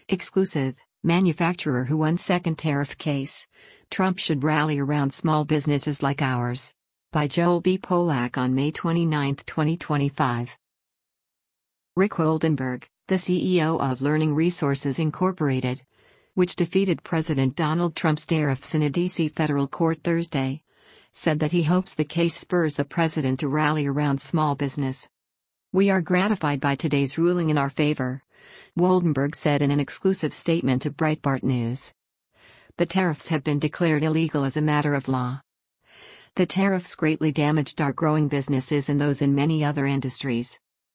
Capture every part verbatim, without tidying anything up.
Exclusive, manufacturer who won second tariff case. Trump should rally around small businesses like ours. By Joel B. Polak on May twenty-ninth, twenty twenty-five. Rick Woldenberg, the C E O of Learning Resources Incorporated, which defeated President Donald Trump's tariffs in a D C federal court Thursday, said that he hopes the case spurs the president to rally around small business. "We are gratified by today's ruling in our favor," Woldenberg said in an exclusive statement to Breitbart News. "The tariffs have been declared illegal as a matter of law. The tariffs greatly damaged our growing businesses and those in many other industries.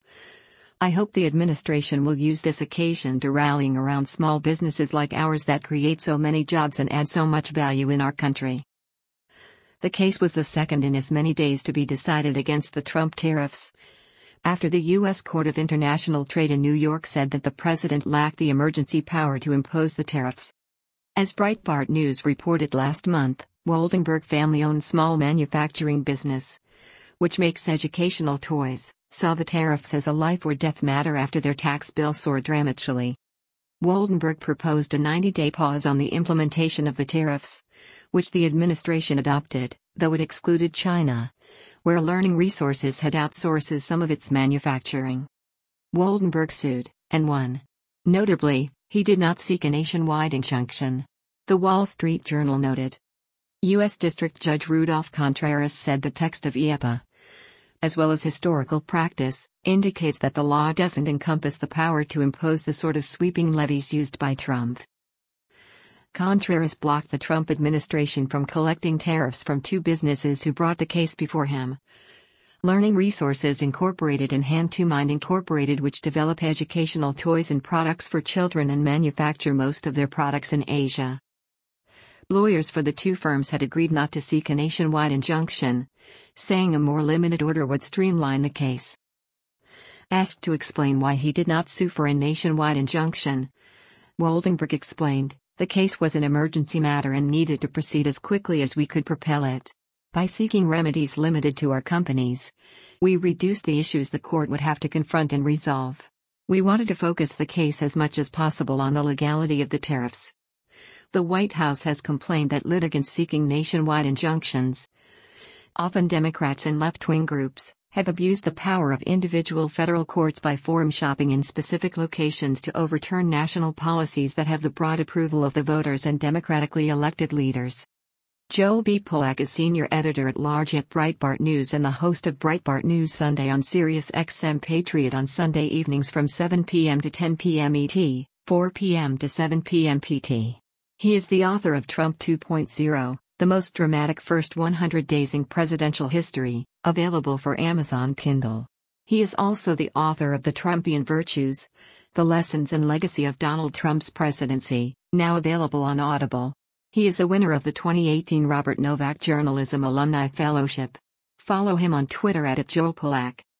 I hope the administration will use this occasion to rallying around small businesses like ours that create so many jobs and add so much value in our country." The case was the second in as many days to be decided against the Trump tariffs, after the U S Court of International Trade in New York said that the president lacked the emergency power to impose the tariffs. As Breitbart News reported last month, Woldenberg family-owned small manufacturing business, which makes educational toys, saw the tariffs as a life-or-death matter after their tax bill soared dramatically. Woldenberg proposed a ninety-day pause on the implementation of the tariffs, which the administration adopted, though it excluded China, where Learning Resources had outsourced some of its manufacturing. Woldenberg sued, and won. Notably, he did not seek a nationwide injunction. The Wall Street Journal noted. U S District Judge Rudolph Contreras said the text of E A P A, as well as historical practice, indicates that the law doesn't encompass the power to impose the sort of sweeping levies used by Trump. Contreras blocked the Trump administration from collecting tariffs from two businesses who brought the case before him: Learning Resources Incorporated and Hand to Mind Incorporated, which develop educational toys and products for children and manufacture most of their products in Asia. Lawyers for the two firms had agreed not to seek a nationwide injunction, saying a more limited order would streamline the case. Asked to explain why he did not sue for a nationwide injunction, Woldenberg explained, "The case was an emergency matter and needed to proceed as quickly as we could propel it. By seeking remedies limited to our companies, we reduced the issues the court would have to confront and resolve. We wanted to focus the case as much as possible on the legality of the tariffs." The White House has complained that litigants seeking nationwide injunctions, often Democrats and left-wing groups, have abused the power of individual federal courts by forum shopping in specific locations to overturn national policies that have the broad approval of the voters and democratically elected leaders. Joel B. Polak is senior editor-at-large at Breitbart News and the host of Breitbart News Sunday on Sirius X M Patriot on Sunday evenings from seven p m to ten p m E T, four p m to seven p m P T. He is the author of Trump two point oh, the most dramatic first one hundred days in presidential history, available for Amazon Kindle. He is also the author of The Trumpian Virtues, The Lessons and Legacy of Donald Trump's Presidency, now available on Audible. He is a winner of the twenty eighteen Robert Novak Journalism Alumni Fellowship. Follow him on Twitter at Joel Polak.